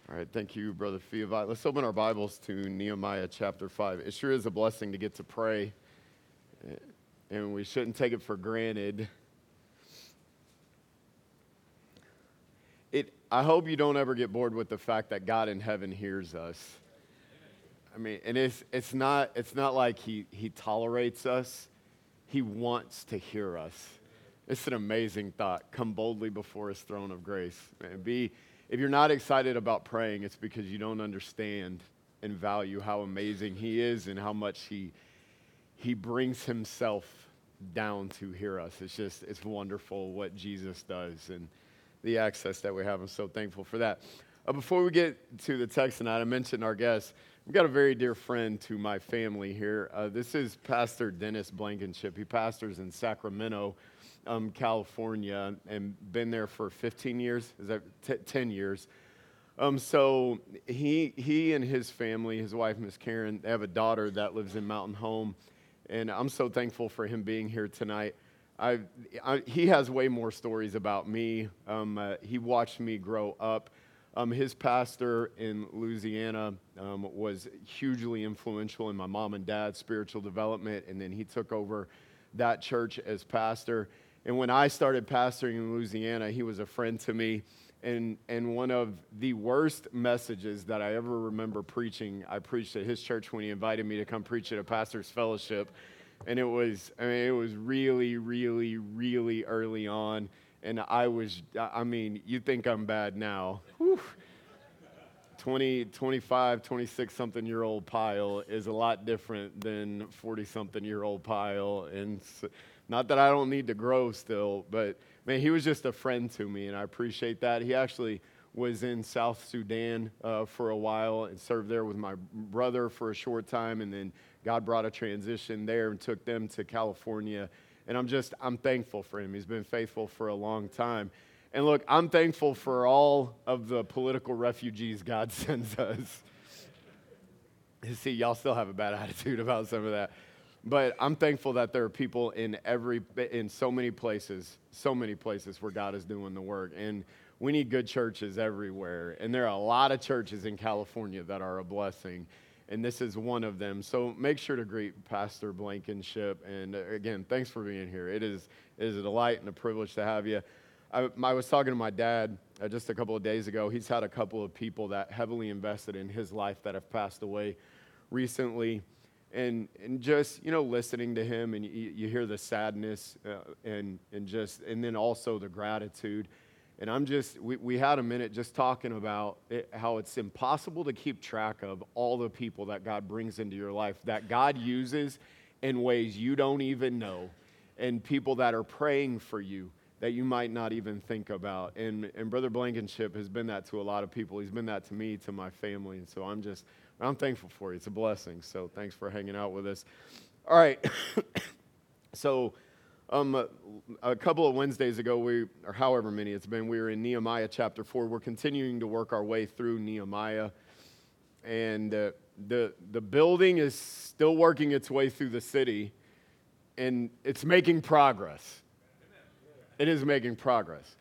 All right, thank you, Brother Fiavai. Let's open our Bibles to Nehemiah chapter 5. It sure is a blessing to get to pray, and we shouldn't take it for granted. I hope you don't ever get bored with the fact that God in heaven hears us. I mean, and it's not like he tolerates us. He wants to hear us. It's an amazing thought. Come boldly before his throne of grace. And if you're not excited about praying, it's because you don't understand and value how amazing he is and how much he brings himself down to hear us. It's wonderful what Jesus does and the access that we have. I'm so thankful for that. Before we get to the text tonight, I mentioned our guest. We've got a very dear friend to my family here. This is Pastor Dennis Blankenship. He pastors in Sacramento, California, and been there for 15 years. Is that 10 years? So he and his family, his wife, Miss Karen, they have a daughter that lives in Mountain Home, and I'm so thankful for him being here tonight. He has way more stories about me. He watched me grow up. His pastor in Louisiana was hugely influential in my mom and dad's spiritual development, and then he took over that church as pastor. And when I started pastoring in Louisiana, he was a friend to me. And one of the worst messages that I ever remember preaching, I preached at his church when he invited me to come preach at a pastor's fellowship. And it was really, really, really early on. And you think I'm bad now. Whew. 25, 26-something-year-old Pyle is a lot different than 40-something-year-old Pyle. And not that I don't need to grow still, but, man, he was just a friend to me, and I appreciate that. He actually was in South Sudan for a while and served there with my brother for a short time, and then God brought a transition there and took them to California. And I'm thankful for him. He's been faithful for a long time. And look, I'm thankful for all of the political refugees God sends us. See, y'all still have a bad attitude about some of that. But I'm thankful that there are people in so many places where God is doing the work. And we need good churches everywhere. And there are a lot of churches in California that are a blessing. And this is one of them. So make sure to greet Pastor Blankenship. And again, thanks for being here. It is a delight and a privilege to have you. I was talking to my dad just a couple of days ago. He's had a couple of people that heavily invested in his life that have passed away recently. And just, listening to him, and you hear the sadness and then also the gratitude. And we had a minute just talking about how it's impossible to keep track of all the people that God brings into your life, that God uses in ways you don't even know, and people that are praying for you that you might not even think about. And Brother Blankenship has been that to a lot of people. He's been that to me, to my family. And so I'm thankful for you. It's a blessing. So thanks for hanging out with us. All right. So a couple of Wednesdays ago, or however many it's been, we were in Nehemiah chapter 4. We're continuing to work our way through Nehemiah. And the building is still working its way through the city, and it's making progress. It is making progress.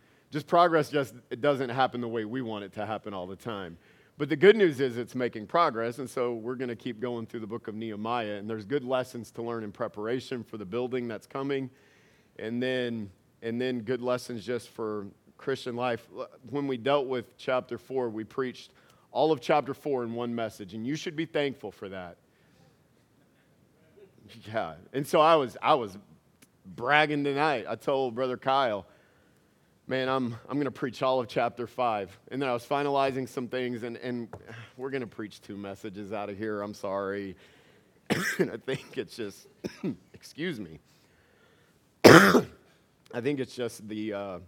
It doesn't happen the way we want it to happen all the time. But the good news is it's making progress, and so we're going to keep going through the book of Nehemiah, and there's good lessons to learn in preparation for the building that's coming, and then good lessons just for Christian life. When we dealt with chapter 4, we preached all of chapter 4 in one message, and you should be thankful for that. Yeah, and so I was bragging tonight. I told Brother Kyle, man, I'm going to preach all of chapter 5. And then I was finalizing some things, and we're going to preach 2 messages out of here. I'm sorry. And I think it's just, excuse me. I think it's just the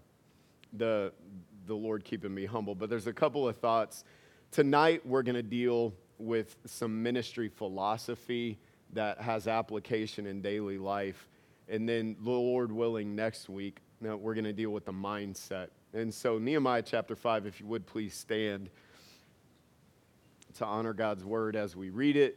Lord keeping me humble. But there's a couple of thoughts. Tonight, we're going to deal with some ministry philosophy that has application in daily life. And then, the Lord willing, next week, we're going to deal with the mindset. And so, Nehemiah chapter 5, if you would please stand to honor God's word as we read it.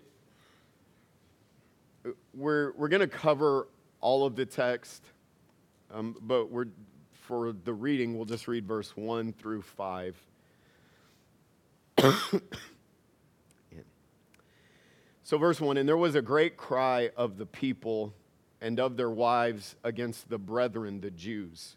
We're going to cover all of the text, but for the reading, we'll just read verse 1 through 5. So verse 1, and there was a great cry of the people and of their wives against the brethren, the Jews.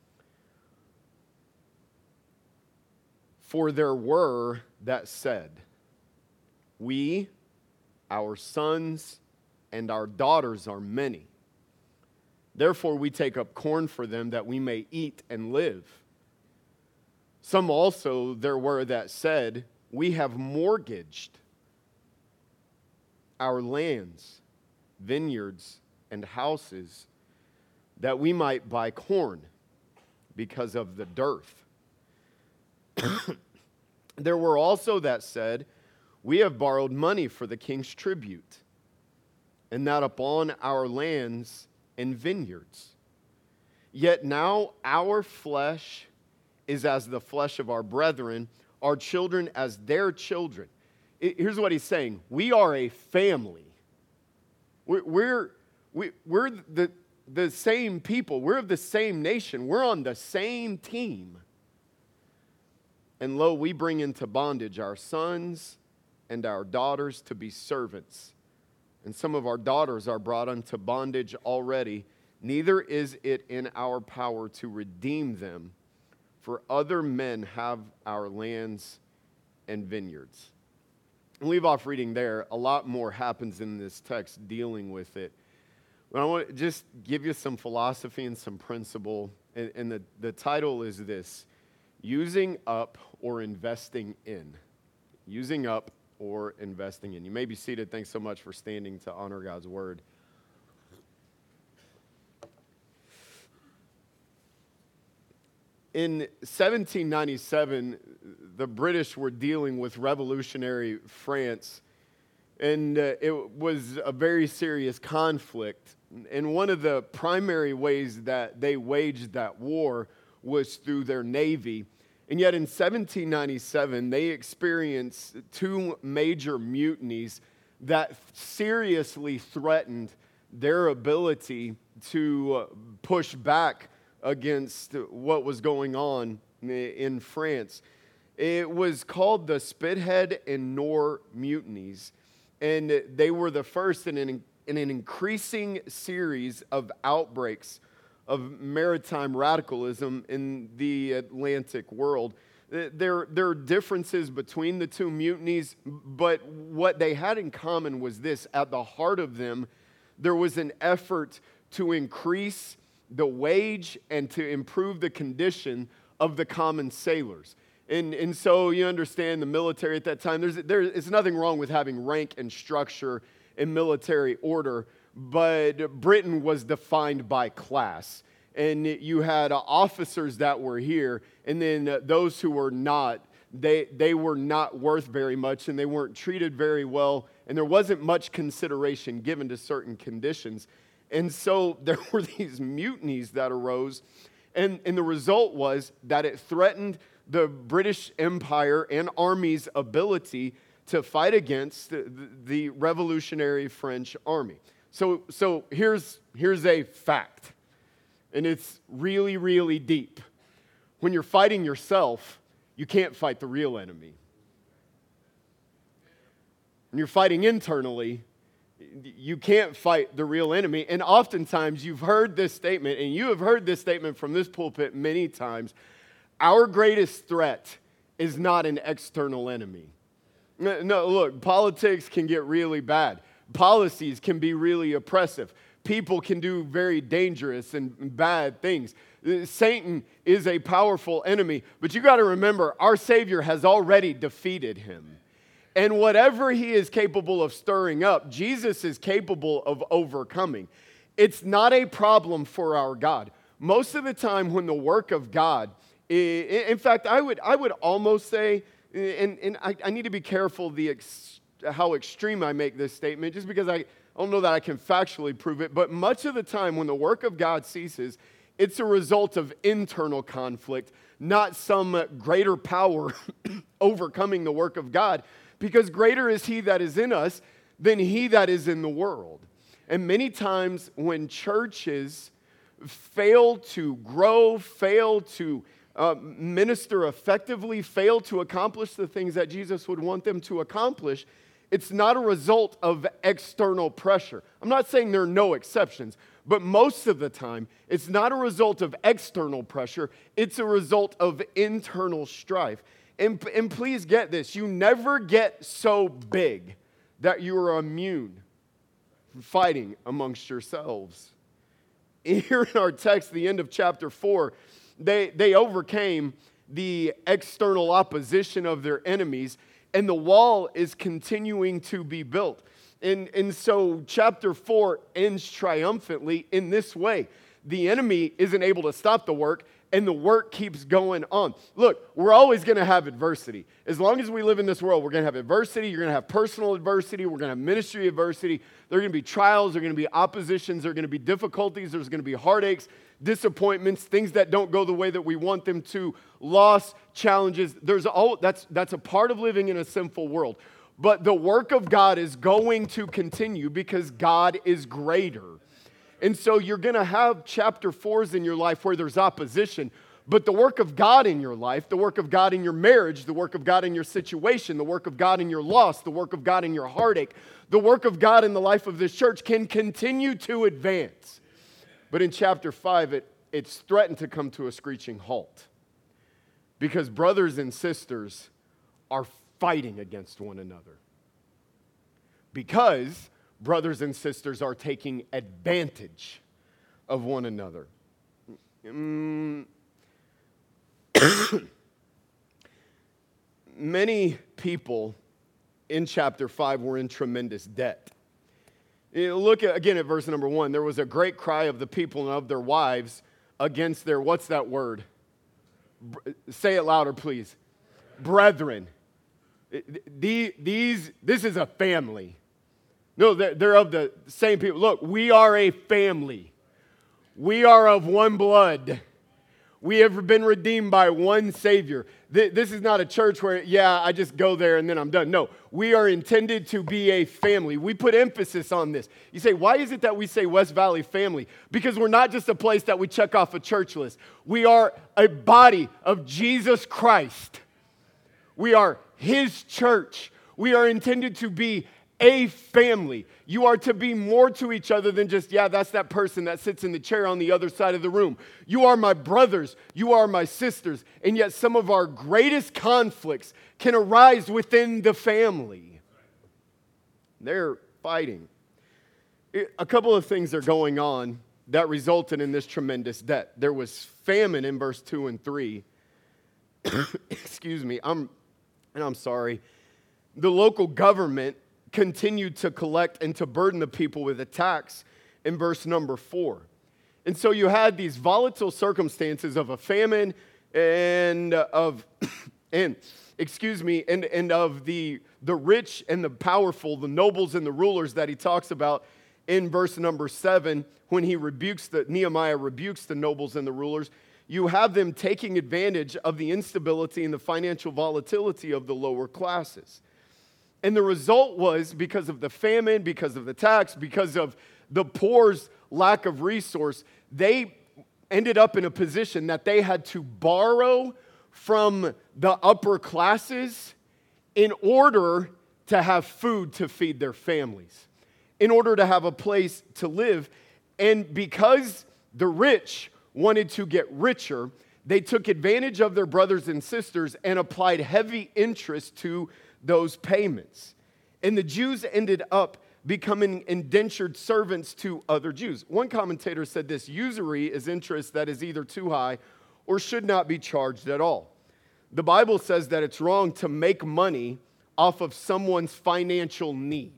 For there were that said, we, our sons, and our daughters are many. Therefore we take up corn for them that we may eat and live. Some also there were that said, we have mortgaged our lands, vineyards, and houses, that we might buy corn because of the dearth. There were also that said, we have borrowed money for the king's tribute, and that upon our lands and vineyards. Yet now our flesh is as the flesh of our brethren, our children as their children. Here's what he's saying. We are a family. We're the same people. We're of the same nation. We're on the same team. And lo, we bring into bondage our sons and our daughters to be servants. And some of our daughters are brought unto bondage already. Neither is it in our power to redeem them, for other men have our lands and vineyards. And leave off reading there. A lot more happens in this text dealing with it. But I want to just give you some philosophy and some principle. And the title is this: using up or investing in. Using up or investing in. You may be seated. Thanks so much for standing to honor God's word. In 1797, the British were dealing with revolutionary France, and it was a very serious conflict. And one of the primary ways that they waged that war was through their navy. And yet in 1797, they experienced two major mutinies that seriously threatened their ability to push back against what was going on in France. It was called the Spithead and Nore mutinies, and they were the first in an increasing series of outbreaks of maritime radicalism in the Atlantic world. There are differences between the two mutinies, but what they had in common was this: at the heart of them, there was an effort to increase the wage and to improve the condition of the common sailors. And so you understand the military at that time, there's nothing wrong with having rank and structure in military order, but Britain was defined by class. And you had officers that were here, and then those who were not, they were not worth very much, and they weren't treated very well, and there wasn't much consideration given to certain conditions. And so there were these mutinies that arose, and the result was that it threatened the British Empire and Army's ability to fight against the revolutionary French army. So here's a fact, and it's really, really deep. When you're fighting yourself, you can't fight the real enemy. When you're fighting internally, you can't fight the real enemy. And oftentimes you've heard this statement, and you have heard this statement from this pulpit many times: our greatest threat is not an external enemy. No, look, politics can get really bad. Policies can be really oppressive. People can do very dangerous and bad things. Satan is a powerful enemy, but you got to remember, our Savior has already defeated him. And whatever he is capable of stirring up, Jesus is capable of overcoming. It's not a problem for our God. Most of the time when the work of God, in fact, I would almost say, and I need to be careful how extreme I make this statement, just because I don't know that I can factually prove it, but much of the time when the work of God ceases, it's a result of internal conflict, not some greater power overcoming the work of God. Because greater is he that is in us than he that is in the world. And many times when churches fail to grow, fail to minister effectively, fail to accomplish the things that Jesus would want them to accomplish, it's not a result of external pressure. I'm not saying there are no exceptions, but most of the time, it's not a result of external pressure. It's a result of internal strife. And please get this, you never get so big that you are immune from fighting amongst yourselves. Here in our text, the end of chapter 4, they overcame the external opposition of their enemies, and the wall is continuing to be built. And so chapter 4 ends triumphantly in this way. The enemy isn't able to stop the work, and the work keeps going on. Look, we're always going to have adversity. As long as we live in this world, we're going to have adversity. You're going to have personal adversity. We're going to have ministry adversity. There are going to be trials. There are going to be oppositions. There are going to be difficulties. There's going to be heartaches, disappointments, things that don't go the way that we want them to, loss, challenges. That's a part of living in a sinful world. But the work of God is going to continue because God is greater. And so you're going to have chapter 4s in your life where there's opposition, but the work of God in your life, the work of God in your marriage, the work of God in your situation, the work of God in your loss, the work of God in your heartache, the work of God in the life of this church can continue to advance. But in chapter 5, it's threatened to come to a screeching halt because brothers and sisters are fighting against one another. Because brothers and sisters are taking advantage of one another. Many people in chapter 5 were in tremendous debt. Look again at verse number 1. There was a great cry of the people and of their wives against their, what's that word? Say it louder, please. Brethren. This is a family. No, they're of the same people. Look, we are a family. We are of one blood. We have been redeemed by one Savior. This is not a church where, I just go there and then I'm done. No, we are intended to be a family. We put emphasis on this. You say, why is it that we say West Valley family? Because we're not just a place that we check off a church list. We are a body of Jesus Christ. We are His church. We are intended to be a family. You are to be more to each other than just, that's that person that sits in the chair on the other side of the room. You are my brothers. You are my sisters. And yet some of our greatest conflicts can arise within the family. They're fighting. A couple of things are going on that resulted in this tremendous debt. There was famine in verse 2 and 3. Excuse me. I'm sorry. The local government continued to collect and to burden the people with a tax in verse number 4. And so you had these volatile circumstances of a famine and of of the rich and the powerful, the nobles and the rulers that he talks about in verse number 7 when Nehemiah rebukes the nobles and the rulers. You have them taking advantage of the instability and the financial volatility of the lower classes. And the result was, because of the famine, because of the tax, because of the poor's lack of resource, they ended up in a position that they had to borrow from the upper classes in order to have food to feed their families, in order to have a place to live. And because the rich wanted to get richer, they took advantage of their brothers and sisters and applied heavy interest to those payments. And the Jews ended up becoming indentured servants to other Jews. One commentator said this: usury is interest that is either too high or should not be charged at all. The Bible says that it's wrong to make money off of someone's financial need.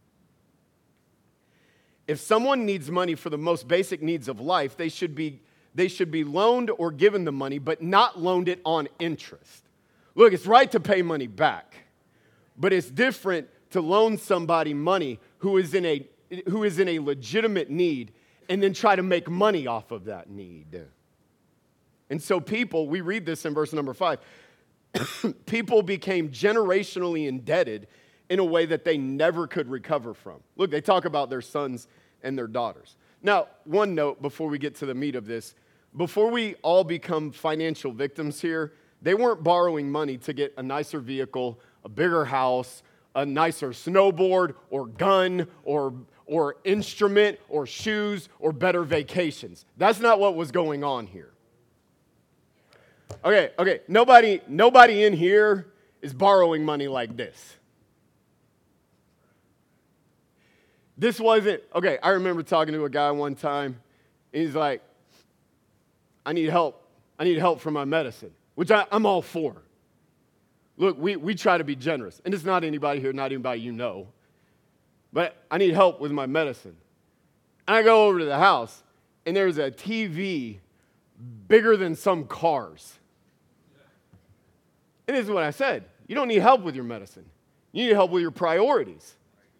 If someone needs money for the most basic needs of life, they should be loaned or given the money, but not loaned it on interest. Look, it's right to pay money back, but it's different to loan somebody money who is in a legitimate need and then try to make money off of that need. And so we read this in verse number 5, people became generationally indebted in a way that they never could recover from. Look, they talk about their sons and their daughters. Now, one note before we get to the meat of this: before we all become financial victims here, they weren't borrowing money to get a nicer vehicle, a bigger house, a nicer snowboard or gun or instrument or shoes or better vacations. That's not what was going on here. Okay. Nobody in here is borrowing money like this. This wasn't, okay, I remember talking to a guy one time, and he's like, I need help. I need help for my medicine, which I'm all for. Look, we try to be generous, and it's not anybody here, not anybody you know, but I need help with my medicine. And I go over to the house, and there's a TV bigger than some cars. And this is what I said. You don't need help with your medicine. You need help with your priorities.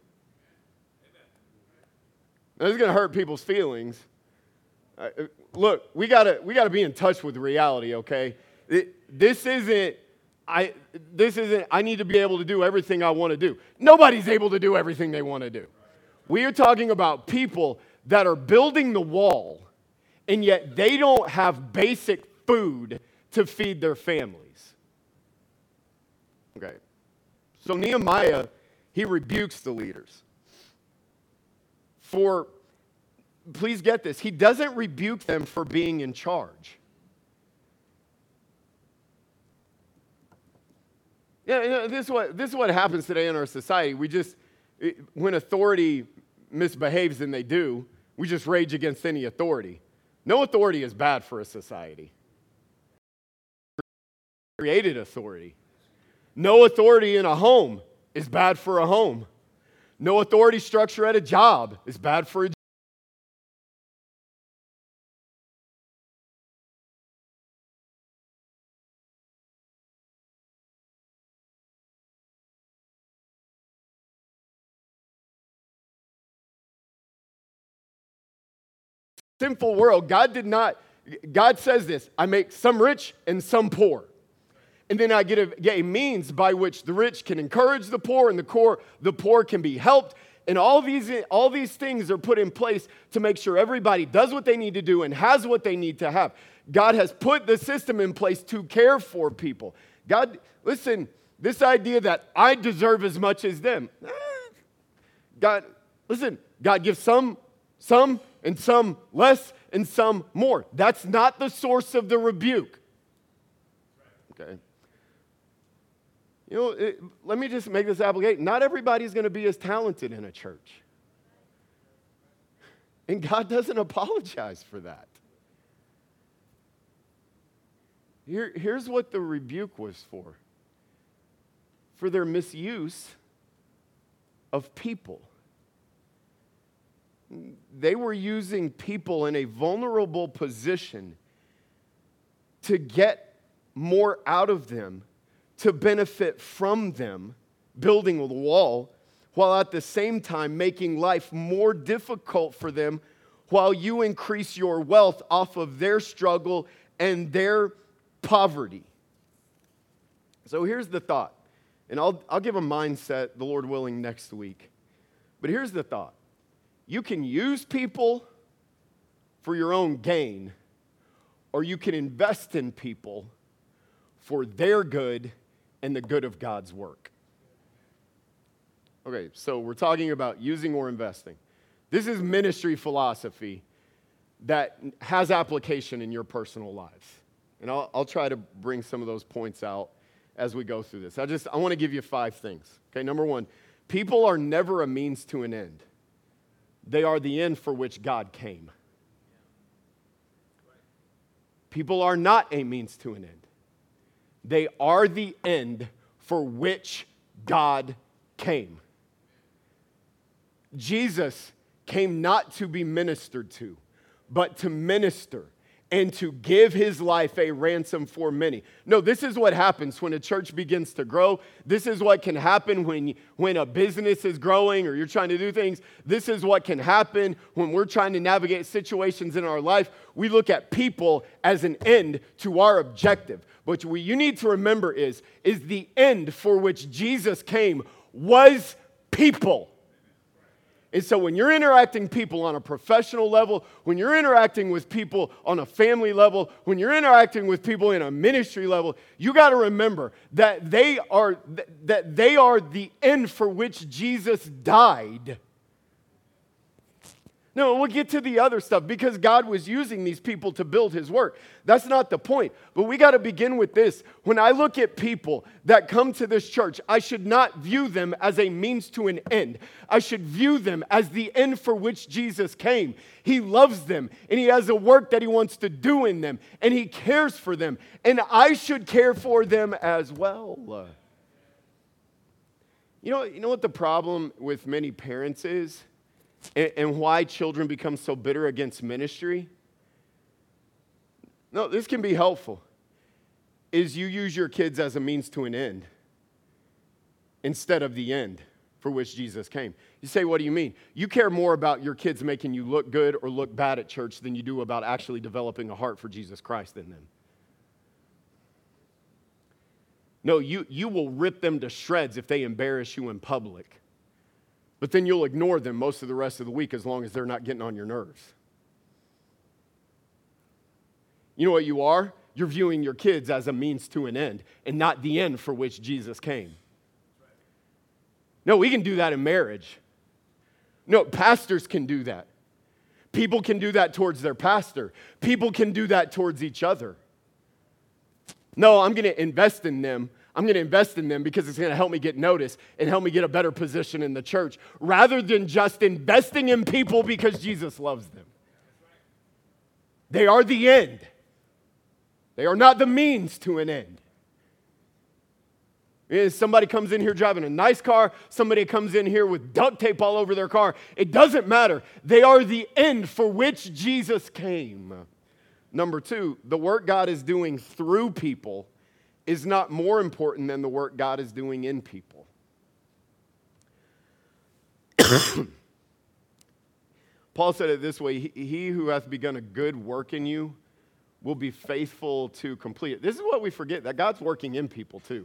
Now, this is going to hurt people's feelings. Look, we gotta be in touch with reality, okay? This isn't I need to be able to do everything I want to do. Nobody's able to do everything they want to do. We are talking about people that are building the wall, and yet they don't have basic food to feed their families. Okay. So Nehemiah, he rebukes the leaders. Please get this, he doesn't rebuke them for being in charge. Yeah, this is what happens today in our society. When authority misbehaves, and they do, we just rage against any authority. No authority is bad for a society. Created authority. No authority in a home is bad for a home. No authority structure at a job is bad for a job. Sinful world, God says this, I make some rich and some poor. And then I get a means by which the rich can encourage the poor, and the poor can be helped. And all these things are put in place to make sure everybody does what they need to do and has what they need to have. God has put the system in place to care for people. God, listen, this idea that I deserve as much as them. God gives some and some less and some more. That's not the source of the rebuke. Okay. Let me just make this application. Not everybody's going to be as talented in a church. And God doesn't apologize for that. Here's what the rebuke was for. For their misuse of people. They were using people in a vulnerable position to get more out of them, to benefit from them, building the wall, while at the same time making life more difficult for them, while you increase your wealth off of their struggle and their poverty. So here's the thought, and I'll give a mindset, the Lord willing, next week. But here's the thought. You can use people for your own gain, or you can invest in people for their good and the good of God's work. Okay, so we're talking about using or investing. This is ministry philosophy that has application in your personal lives. And I'll try to bring some of those points out as we go through this. I want to give you 5 things. Okay, number 1, people are never a means to an end. They are the end for which God came. People are not a means to an end. They are the end for which God came. Jesus came not to be ministered to, but to minister and to give his life a ransom for many. No, this is what happens when a church begins to grow. This is what can happen when a business is growing or you're trying to do things. This is what can happen when we're trying to navigate situations in our life. We look at people as an end to our objective. But what you need to remember is the end for which Jesus came was people. And so when you're interacting people on a professional level, when you're interacting with people on a family level, when you're interacting with people in a ministry level, you got to remember that they are the end for which Jesus died. No, we'll get to the other stuff because God was using these people to build his work. That's not the point. But we got to begin with this. When I look at people that come to this church, I should not view them as a means to an end. I should view them as the end for which Jesus came. He loves them, and he has a work that he wants to do in them, and he cares for them, and I should care for them as well. You know what the problem with many parents is? And why children become so bitter against ministry? No, this can be helpful. Is you use your kids as a means to an end instead of the end for which Jesus came. You say, what do you mean? You care more about your kids making you look good or look bad at church than you do about actually developing a heart for Jesus Christ in them. No, you will rip them to shreds if they embarrass you in public. But then you'll ignore them most of the rest of the week as long as they're not getting on your nerves. You know what you are? You're viewing your kids as a means to an end and not the end for which Jesus came. No, we can do that in marriage. No, pastors can do that. People can do that towards their pastor. People can do that towards each other. No, I'm going to invest in them. I'm going to invest in them because it's going to help me get noticed and help me get a better position in the church rather than just investing in people because Jesus loves them. They are the end. They are not the means to an end. Somebody comes in here driving a nice car. Somebody comes in here with duct tape all over their car. It doesn't matter. They are the end for which Jesus came. Number two, the work God is doing through people is not more important than the work God is doing in people. Paul said it this way, he who hath begun a good work in you will be faithful to complete it. This is what we forget, that God's working in people too.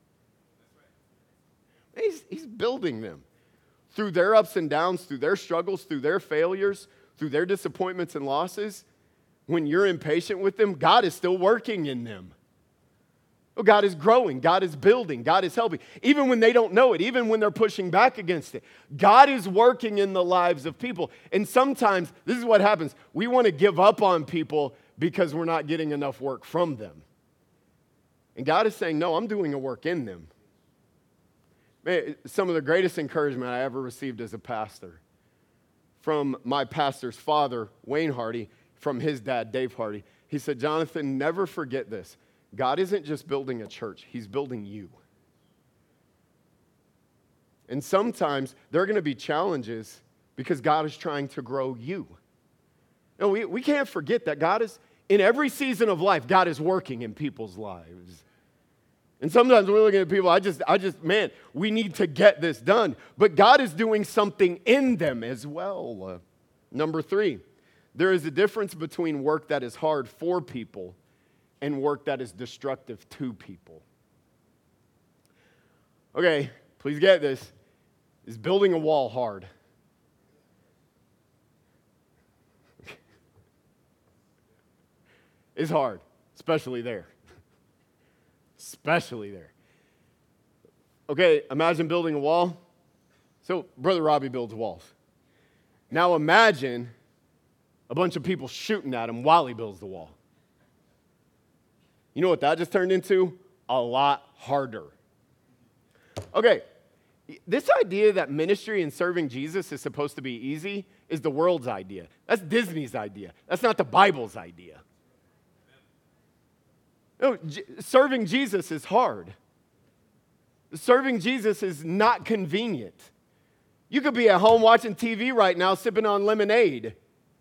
He's building them through their ups and downs, through their struggles, through their failures, through their disappointments and losses. When you're impatient with them, God is still working in them. Oh, God is growing, God is building, God is helping. Even when they don't know it, even when they're pushing back against it, God is working in the lives of people. And sometimes, this is what happens, we want to give up on people because we're not getting enough work from them. And God is saying, no, I'm doing a work in them. Man, some of the greatest encouragement I ever received as a pastor from my pastor's father, Wayne Hardy, from his dad, Dave Hardy. He said, Jonathan, never forget this. God isn't just building a church, he's building you. And sometimes there are going to be challenges because God is trying to grow you. No, we can't forget that God is, in every season of life, God is working in people's lives. And sometimes we're looking at people, man, we need to get this done. But God is doing something in them as well. Number three, there is a difference between work that is hard for people and work that is destructive to people. Okay, please get this. Is building a wall hard? It's hard, especially there. Especially there. Okay, imagine building a wall. So, Brother Robbie builds walls. Now imagine a bunch of people shooting at him while he builds the wall. You know what that just turned into? A lot harder. Okay, this idea that ministry and serving Jesus is supposed to be easy is the world's idea. That's Disney's idea. That's not the Bible's idea. No, serving Jesus is hard. Serving Jesus is not convenient. You could be at home watching TV right now sipping on lemonade.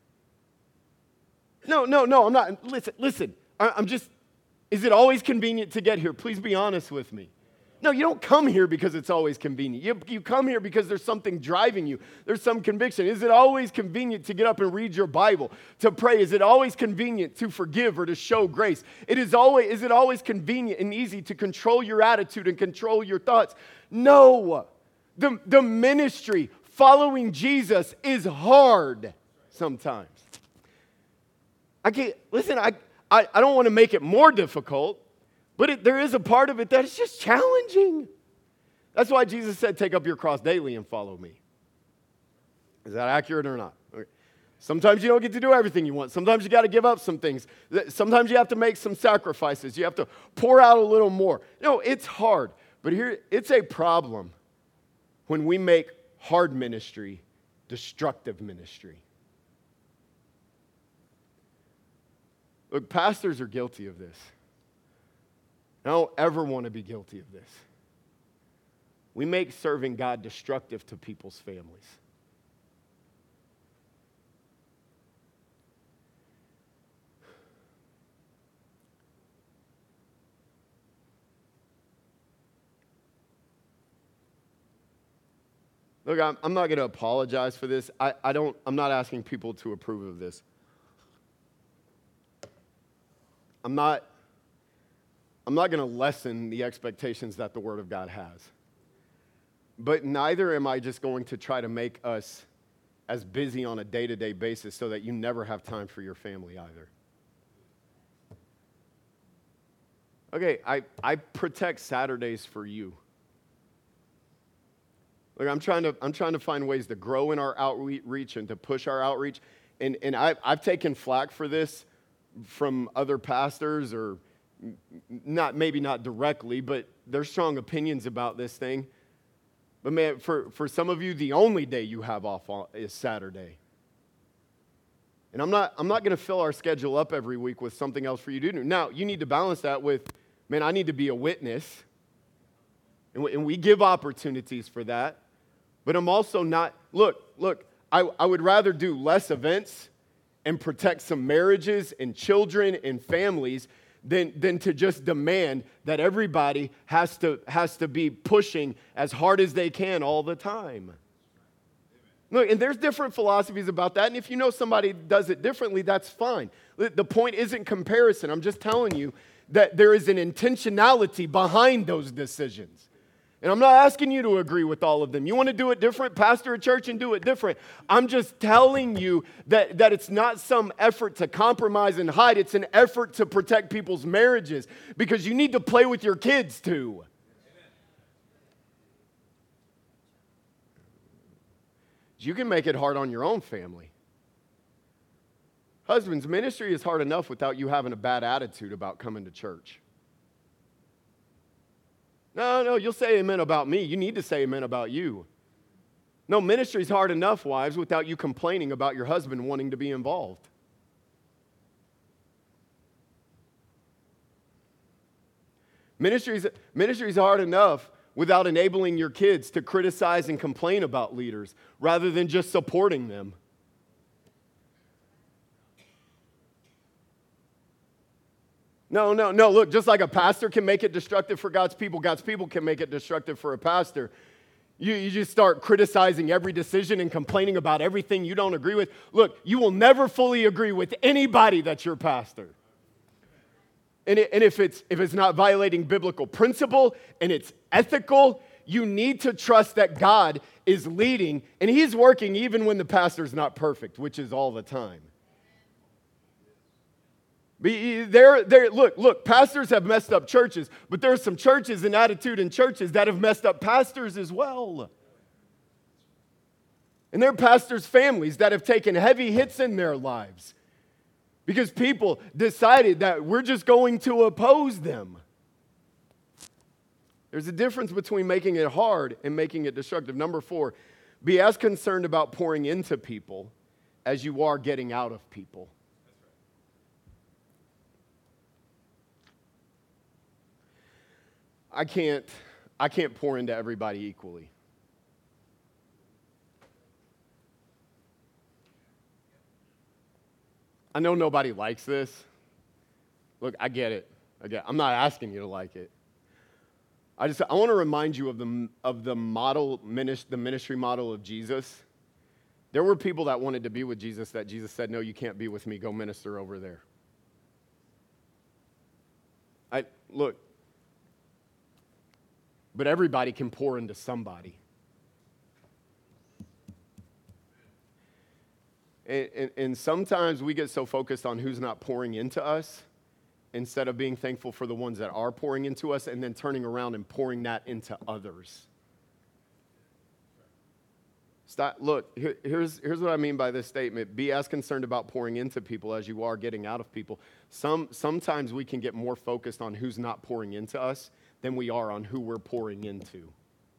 No, I'm not. Listen. I'm just, is it always convenient to get here? Please be honest with me. No, you don't come here because it's always convenient. You come here because there's something driving you. There's some conviction. Is it always convenient to get up and read your Bible, to pray? Is it always convenient to forgive or to show grace? Is it always convenient and easy to control your attitude and control your thoughts? No. The ministry following Jesus is hard sometimes. I don't want to make it more difficult, but there is a part of it that is just challenging. That's why Jesus said, take up your cross daily and follow me. Is that accurate or not? Okay. Sometimes you don't get to do everything you want. Sometimes you got to give up some things. Sometimes you have to make some sacrifices. You have to pour out a little more. It's hard. But here, it's a problem when we make hard ministry destructive ministry. Look, pastors are guilty of this. I don't ever want to be guilty of this. We make serving God destructive to people's families. Look, I'm not going to apologize for this. I'm not asking people to approve of this. I'm not going to lessen the expectations that the Word of God has. But neither am I just going to try to make us as busy on a day-to-day basis so that you never have time for your family either. Okay, I protect Saturdays for you. Look, I'm trying to find ways to grow in our outreach and to push our outreach. And I've taken flack for this from other pastors, or maybe not directly, but there's strong opinions about this thing. But man, for some of you, the only day you have off is Saturday. And I'm not going to fill our schedule up every week with something else for you to do. Now, you need to balance that with, man, I need to be a witness. And we give opportunities for that. But I'm also not, look, I would rather do less events and protect some marriages and children and families than to just demand that everybody has to be pushing as hard as they can all the time. Look, and there's different philosophies about that, and if you know somebody does it differently, that's fine. The point isn't comparison. I'm just telling you that there is an intentionality behind those decisions. And I'm not asking you to agree with all of them. You want to do it different? Pastor a church and do it different. I'm just telling you that it's not some effort to compromise and hide. It's an effort to protect people's marriages, because you need to play with your kids too. You can make it hard on your own family. Husbands, ministry is hard enough without you having a bad attitude about coming to church. No, you'll say amen about me. You need to say amen about you. No, ministry's hard enough, wives, without you complaining about your husband wanting to be involved. Ministry's hard enough without enabling your kids to criticize and complain about leaders rather than just supporting them. No. Look, just like a pastor can make it destructive for God's people can make it destructive for a pastor. You just start criticizing every decision and complaining about everything you don't agree with. Look, you will never fully agree with anybody that's your pastor. And if it's not violating biblical principle and it's ethical, you need to trust that God is leading, and He's working even when the pastor's not perfect, which is all the time. Look, pastors have messed up churches, but there are some churches and attitude in churches that have messed up pastors as well. And there are pastors' families that have taken heavy hits in their lives because people decided that we're just going to oppose them. There's a difference between making it hard and making it destructive. Number 4, be as concerned about pouring into people as you are getting out of people. I can't pour into everybody equally. I know nobody likes this. Look, I get it. I'm not asking you to like it. I want to remind you of the ministry model of Jesus. There were people that wanted to be with Jesus that Jesus said, "No, you can't be with me. Go minister over there." Look. But everybody can pour into somebody. And sometimes we get so focused on who's not pouring into us instead of being thankful for the ones that are pouring into us and then turning around and pouring that into others. Look, here's what I mean by this statement. Be as concerned about pouring into people as you are getting out of people. Sometimes we can get more focused on who's not pouring into us than we are on who we're pouring into.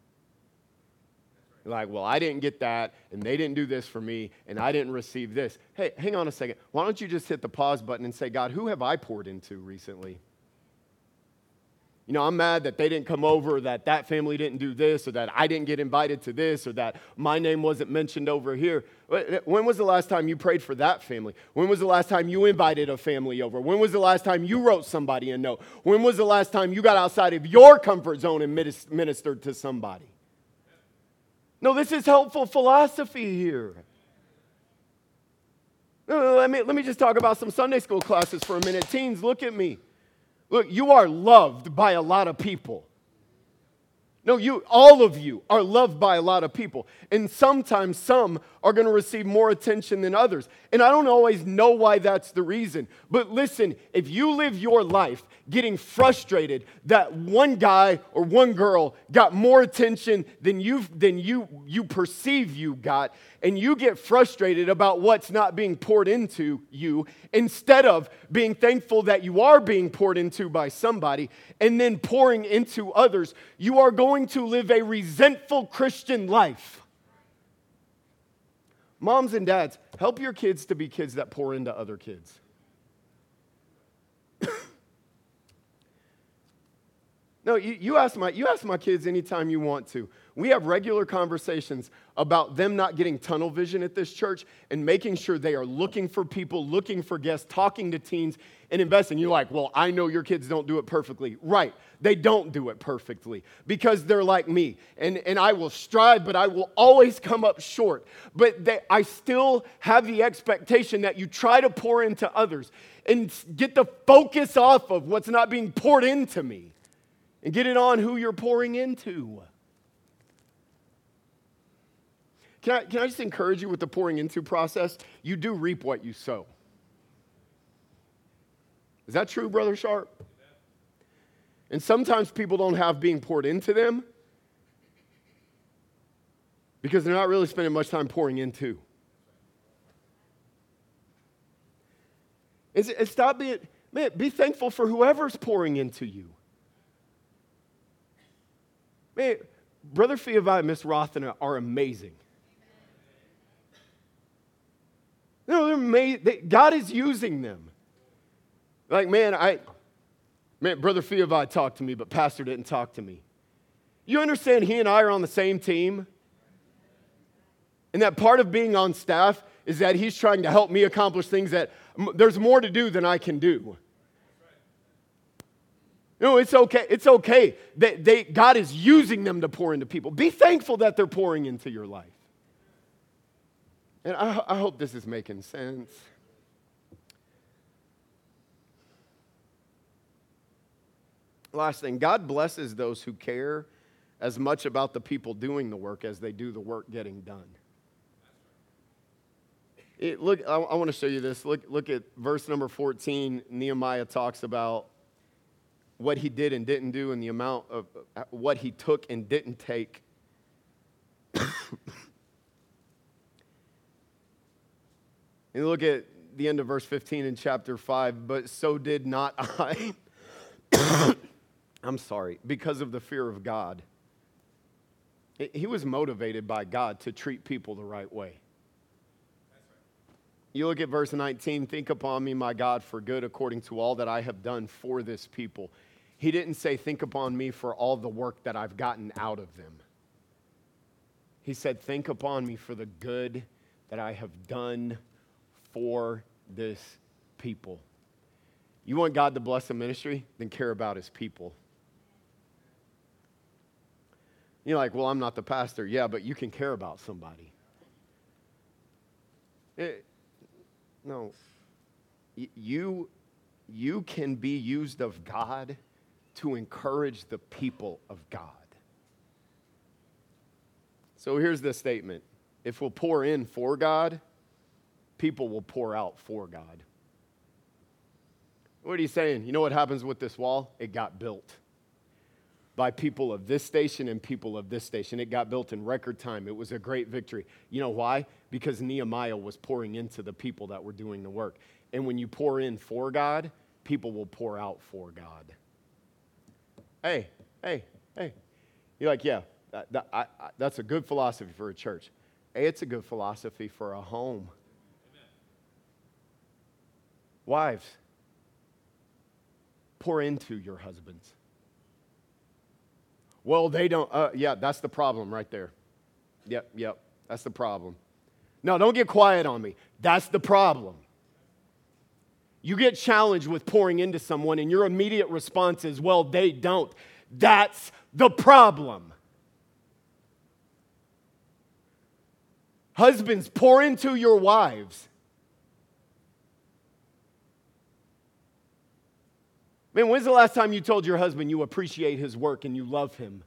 Like, well, I didn't get that, and they didn't do this for me, and I didn't receive this. Hey, hang on a second. Why don't you just hit the pause button and say, God, who have I poured into recently? You know, I'm mad that they didn't come over, that family didn't do this, or that I didn't get invited to this, or that my name wasn't mentioned over here. When was the last time you prayed for that family? When was the last time you invited a family over? When was the last time you wrote somebody a note? When was the last time you got outside of your comfort zone and ministered to somebody? No, this is helpful philosophy here. Let me just talk about some Sunday school classes for a minute. Teens, look at me. Look, you are loved by a lot of people. No, all of you are loved by a lot of people. And sometimes some are going to receive more attention than others. And I don't always know why that's the reason. But listen, if you live your life getting frustrated that one guy or one girl got more attention than you perceive you got, and you get frustrated about what's not being poured into you, instead of being thankful that you are being poured into by somebody and then pouring into others, you are going to live a resentful Christian life. Moms and dads, help your kids to be kids that pour into other kids. No, you ask my kids anytime you want to. We have regular conversations about them not getting tunnel vision at this church and making sure they are looking for people, looking for guests, talking to teens, and investing. You're like, well, I know your kids don't do it perfectly. Right, they don't do it perfectly because they're like me. And I will strive, but I will always come up short. But I still have the expectation that you try to pour into others and get the focus off of what's not being poured into me and get it on who you're pouring into. Can I just encourage you with the pouring into process? You do reap what you sow. Is that true, Brother Sharp? And sometimes people don't have being poured into them because they're not really spending much time pouring into. Stop being, man, be thankful for whoever's pouring into you. Man, Brother Fiavai and Miss Rothena are amazing. No, they're amazing. God is using them. Like, man, Brother Fiavai talked to me, but Pastor didn't talk to me. You understand he and I are on the same team? And that part of being on staff is that he's trying to help me accomplish things that there's more to do than I can do. No, it's okay. It's okay that God is using them to pour into people. Be thankful that they're pouring into your life. And I hope this is making sense. Last thing, God blesses those who care as much about the people doing the work as they do the work getting done. Look, I want to show you this. Look at verse number 14. Nehemiah talks about what he did and didn't do and the amount of what he took and didn't take. And look at the end of verse 15 in chapter 5. But so did not I. I'm sorry, because of the fear of God. He was motivated by God to treat people the right way. You look at verse 19, think upon me, my God, for good according to all that I have done for this people. He didn't say, think upon me for all the work that I've gotten out of them. He said, think upon me for the good that I have done for this people. You want God to bless a ministry? Then care about his people. You're like, well, I'm not the pastor. Yeah, but you can care about somebody. No. You can be used of God to encourage the people of God. So here's the statement. If we'll pour in for God, people will pour out for God. What are you saying? You know what happens with this wall? It got built by people of this station and people of this station. It got built in record time. It was a great victory. You know why? Because Nehemiah was pouring into the people that were doing the work. And when you pour in for God, people will pour out for God. Hey. You're like, yeah, that's a good philosophy for a church. Hey, it's a good philosophy for a home. Amen. Wives, pour into your husbands. Well, they don't. Yeah, that's the problem right there. Yep, that's the problem. No, don't get quiet on me. That's the problem. You get challenged with pouring into someone, and your immediate response is, well, they don't. That's the problem. Husbands, pour into your wives. Man, when's the last time you told your husband you appreciate his work and you love him?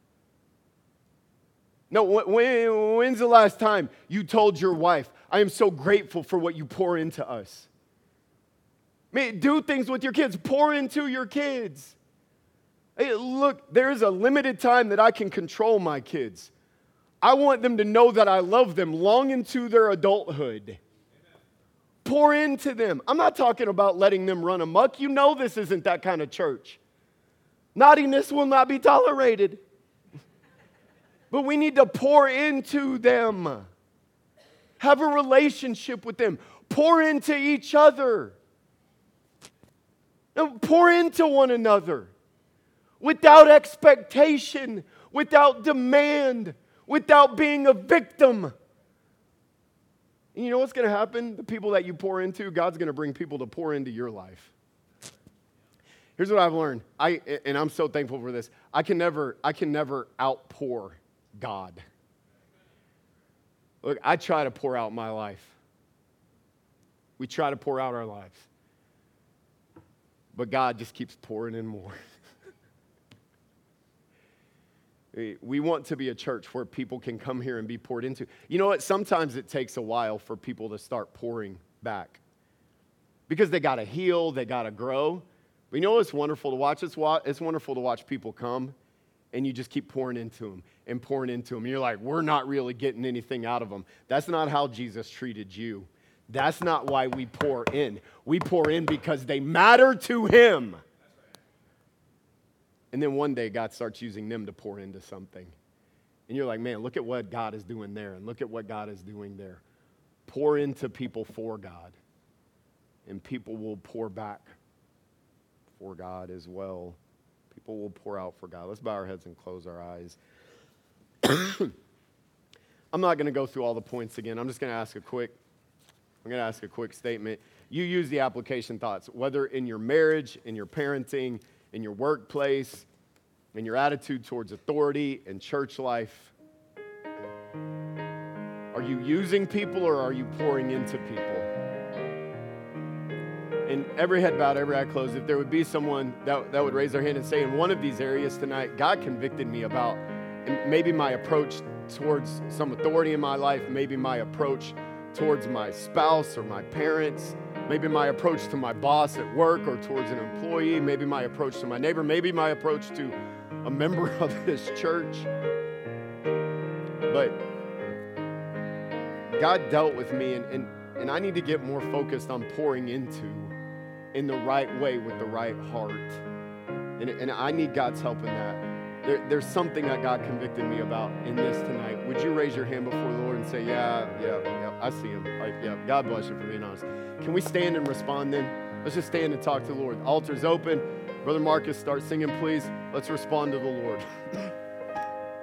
No, when's the last time you told your wife, I am so grateful for what you pour into us? Man, do things with your kids. Pour into your kids. Hey, look, there's a limited time that I can control my kids. I want them to know that I love them long into their adulthood. Amen. Pour into them. I'm not talking about letting them run amok. You know this isn't that kind of church. Naughtiness will not be tolerated. But we need to pour into them. Have a relationship with them. Pour into each other. And pour into one another. Without expectation, without demand, without being a victim. And you know what's going to happen? The people that you pour into, God's going to bring people to pour into your life. Here's what I've learned. And I'm so thankful for this. I can never outpour God. Look, I try to pour out my life. We try to pour out our lives. But God just keeps pouring in more. We want to be a church where people can come here and be poured into. You know what? Sometimes it takes a while for people to start pouring back. Because they got to heal, they got to grow. But you know what's wonderful to watch? It's wonderful to watch people come and you just keep pouring into them and pouring into them. And you're like, we're not really getting anything out of them. That's not how Jesus treated you. That's not why we pour in. We pour in because they matter to Him. And then one day God starts using them to pour into something. And you're like, man, look at what God is doing there. And look at what God is doing there. Pour into people for God. And people will pour back for God as well. People will pour out for God. Let's bow our heads and close our eyes. I'm not going to go through all the points again. I'm just going to ask a quick statement. You use the application thoughts, whether in your marriage, in your parenting, in your workplace, in your attitude towards authority and church life. Are you using people or are you pouring into people? And every head bowed, every eye closed, if there would be someone that would raise their hand and say, in one of these areas tonight, God convicted me about maybe my approach towards some authority in my life, maybe my approach towards my spouse or my parents, maybe my approach to my boss at work or towards an employee, maybe my approach to my neighbor, maybe my approach to a member of this church. But God dealt with me, and I need to get more focused on pouring into in the right way with the right heart. And I need God's help in that. There's something that God convicted me about in this tonight. Would you raise your hand before the Lord and say, yeah, I see him. God bless you for being honest. Can we stand and respond then? Let's just stand and talk to the Lord. The altar's open. Brother Marcus, start singing, please. Let's respond to the Lord.